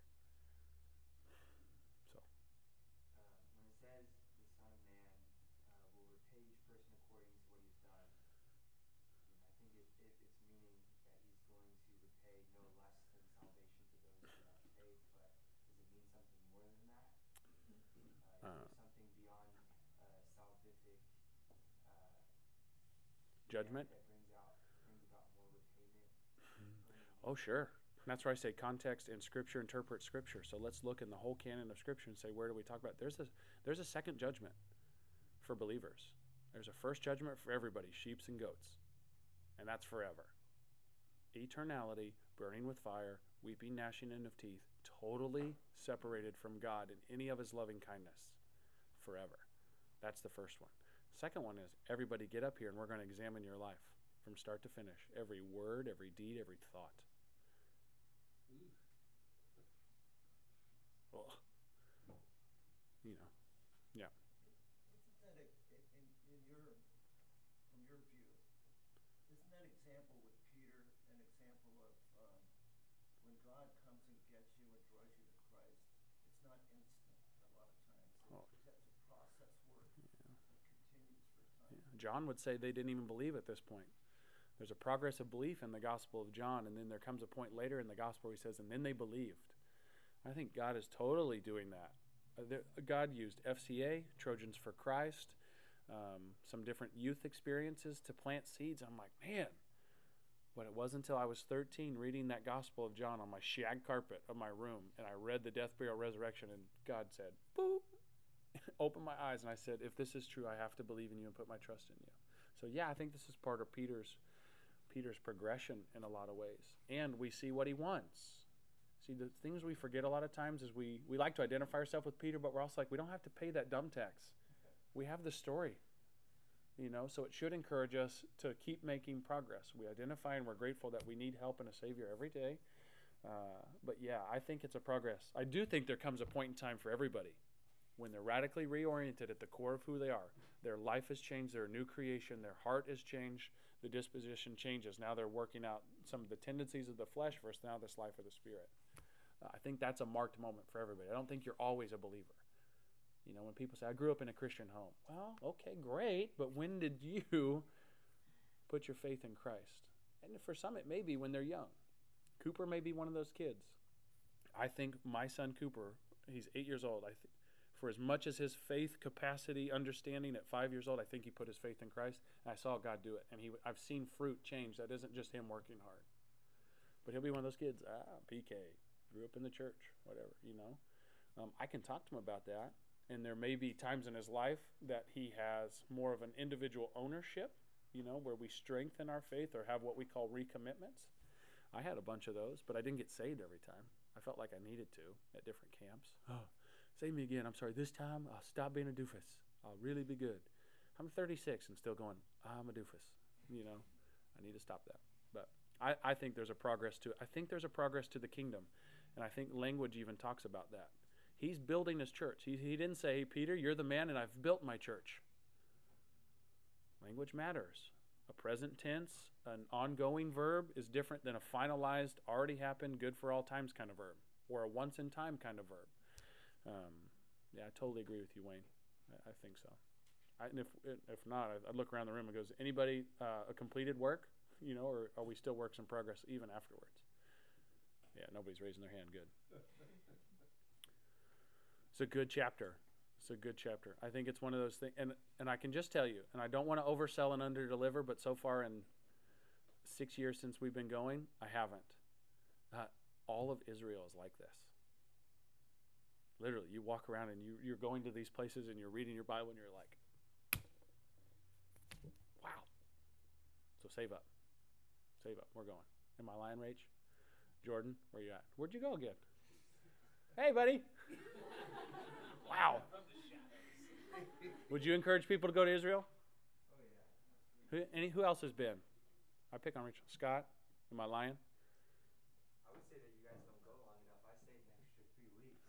So, when it says the Son of Man will repay each person according to judgment. That brings about more repayment. Oh, sure. That's why I say context and Scripture interpret Scripture. So let's look in the whole canon of Scripture and say, where do we talk about? There's a second judgment for believers. There's a first judgment for everybody, sheeps and goats. And that's forever. Eternality, burning with fire, weeping, gnashing of teeth, totally separated from God in any of his loving kindness forever. That's the first one. Second one is, everybody get up here and we're going to examine your life from start to finish. Every word, every deed, every thought. Well, you know, yeah. Isn't that in your, from your view, isn't that example with Peter an example of when God comes and gets you and draws you to Christ? It's not instant a lot of times. It's a process work that continues for time. Yeah. John would say they didn't even believe at this point. There's a progressive belief in the Gospel of John, and then there comes a point later in the Gospel where he says, and then they believed. I think God is totally doing that. God used FCA, Trojans for Christ, some different youth experiences to plant seeds. I'm like, man. But it wasn't until I was 13 reading that Gospel of John on my shag carpet of my room, and I read the death, burial, resurrection, and God said, boop, opened my eyes, and I said, if this is true, I have to believe in you and put my trust in you. So yeah, I think this is part of Peter's progression in a lot of ways. And we see what he wants. See, the things we forget a lot of times is we like to identify ourselves with Peter, but we're also like, we don't have to pay that dumb tax. We have the story, you know, so it should encourage us to keep making progress. We identify and we're grateful that we need help and a Savior every day. But yeah, I think it's a progress. I do think there comes a point in time for everybody when they're radically reoriented at the core of who they are. Their life has changed. They're a new creation. Their heart has changed. The disposition changes. Now they're working out some of the tendencies of the flesh versus now this life of the Spirit. I think that's a marked moment for everybody. I don't think you're always a believer. You know, when people say, I grew up in a Christian home. Well, okay, great. But when did you put your faith in Christ? And for some, it may be when they're young. Cooper may be one of those kids. I think my son Cooper, he's 8 years old. For as much as his faith capacity, understanding at 5 years old, I think he put his faith in Christ. And I saw God do it. And I've seen fruit change. That isn't just him working hard. But he'll be one of those kids, PK, grew up in the church, whatever, you know. I can talk to him about that. And there may be times in his life that he has more of an individual ownership, you know, where we strengthen our faith or have what we call recommitments. I had a bunch of those, but I didn't get saved every time. I felt like I needed to at different camps. Oh, save me again. I'm sorry. This time I'll stop being a doofus. I'll really be good. I'm 36 and still going, I'm a doofus. You know, I need to stop that. But I think there's a progress to it. I think there's a progress to the kingdom. And I think language even talks about that. He's building his church. He didn't say, hey, Peter, you're the man and I've built my church. Language matters. A present tense, an ongoing verb is different than a finalized, already happened, good for all times kind of verb. Or a once in time kind of verb. Yeah, I totally agree with you, Wayne. I think so. And if not, I'd look around the room and goes, anybody a completed work? You know, or are we still works in progress even afterwards? Yeah, nobody's raising their hand. Good. It's a good chapter. It's a good chapter. I think it's one of those things, and I can just tell you, and I don't want to oversell and underdeliver, but so far in 6 years since we've been going, I haven't. All of Israel is like this. Literally, you walk around and you're going to these places and you're reading your Bible and you're like, wow. So save up. Save up. We're going. Am I lying, Rach? Jordan, where you at? Where'd you go again? Hey, buddy. Wow. Would you encourage people to go to Israel? Oh, yeah. Who else has been? I pick on Rachel. Scott, am I lying? I would say that you guys don't go long enough. I stayed an extra 3 weeks.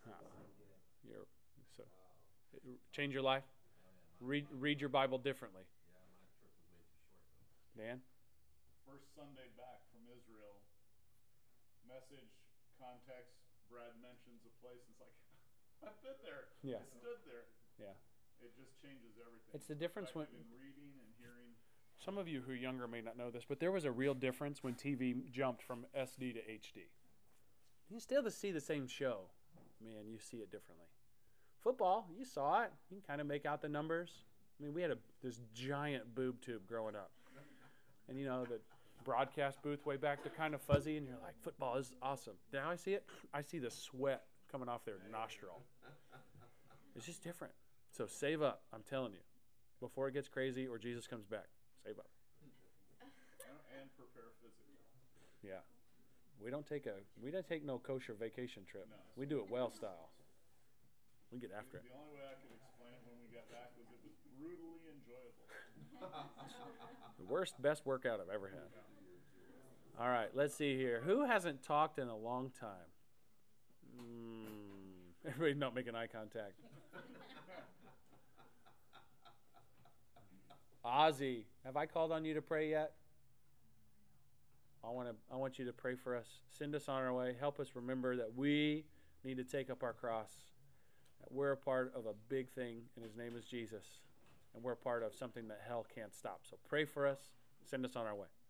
Change your life. Read your Bible differently. Yeah, my trip was way too short though. Dan? First Sunday back from Israel, message, context, Brad mentions a place, and it's like, I've been there. Yeah. I stood there. Yeah. It just changes everything. It's the difference when in reading and hearing. Some of you who are younger may not know this, but there was a real difference when TV jumped from SD to HD. You still see the same show. Man, you see it differently. Football, you saw it. You can kind of make out the numbers. I mean, we had this giant boob tube growing up. And you know, the broadcast booth way back, they're kind of fuzzy, and you're like, football is awesome. Now I see it, I see the sweat coming off their nostril. It's just different. So save up, I'm telling you. Before it gets crazy or Jesus comes back, save up. And prepare physically. Yeah. We don't take no kosher vacation trip. No. We do it well style. We get after it. The only way I could explain it when we got back was it was brutally enjoyable. The worst, best workout I've ever had. All right, let's see here. Who hasn't talked in a long time? Everybody's not making eye contact. Ozzy, have I called on you to pray yet? I want you to pray for us. Send us on our way. Help us remember that we need to take up our cross. That we're a part of a big thing, and his name is Jesus. And we're a part of something that hell can't stop. So pray for us. Send us on our way.